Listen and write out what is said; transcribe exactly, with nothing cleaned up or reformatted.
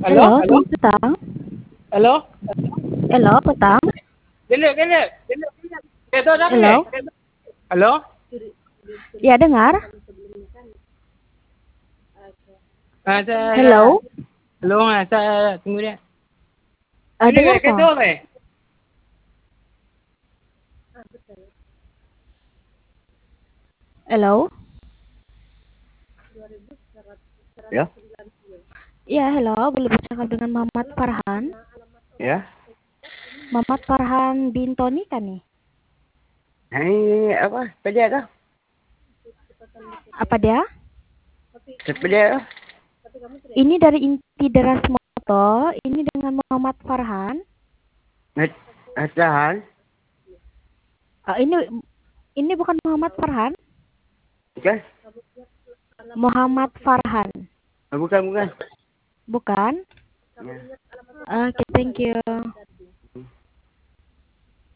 Halo, Halo, halo, selamat petang. halo. Halo, petang. Gini, gini. Itu orang nih. Halo. Halo. Ya, dengar. Ah, saya, Halo. halo, ah, saya tunggu dia. Ah, Ini dengar kayak itu, toh? weh. Halo. Ya, Ya, halo. Boleh bercakap dengan Muhammad Farhan. ya. Muhammad Farhan bin Tony kan nih? Ini apa? Sepeda dah. Apa dia? Sepeda dah. Ini dari inti deras moto. Ini dengan Muhammad Farhan. Atahan. Ah, ini ini bukan Muhammad Farhan. Bukan? Muhammad Farhan. Ah, Bukan, bukan. Bukan? Ya. Oke, thank you.